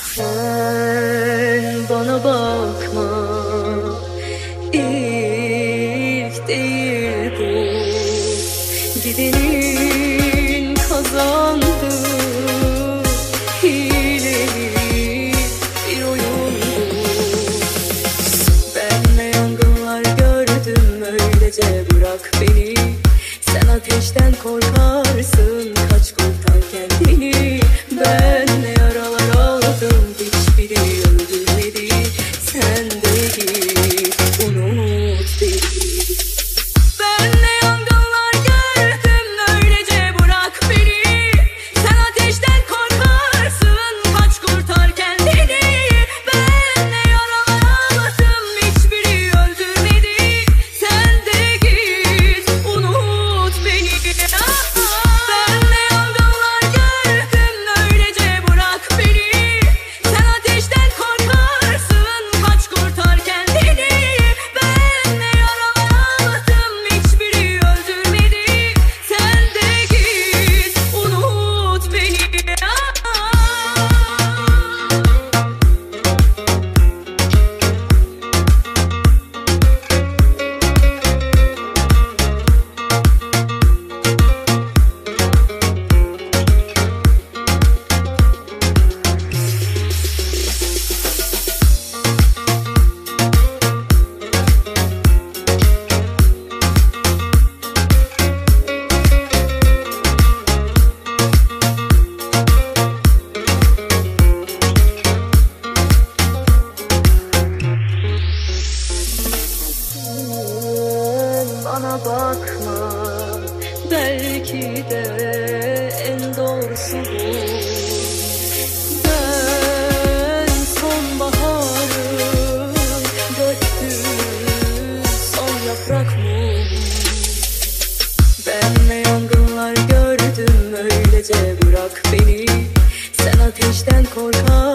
Sen bana bakma, ilk değil bu. Gidenin kazandığı hileli bir oyun bu. Ben ne yangınlar gördüm, öylece bırak beni. Sen ateşten korkarsın, kaç kurtar kendini. Ben ne yaralar aldım, hiçbiri öldürmedi. Sen de git, unut beni. Ben ne yangınlar gördüm, öylece bırak beni. Sen ateşten korkarsın, kaç kurtar kendini. Ben ne yaralar aldım, hiçbiri öldürmedi. Sen de git, unut beni. Ben ne yangınlar gördüm, öylece bırak beni. Sen ateşten korkarsın, kaç kurtar kendini. Ben ne yaralar aldım, hiçbiri öldürmedi. Sen de git, unut beni. Bana bakma, belki de en doğrusu bu. Ben sonbaharı döktüm, son yaprak mı? Ben ne yangınlar gördüm, öylece bırak beni. Sen ateşten korkar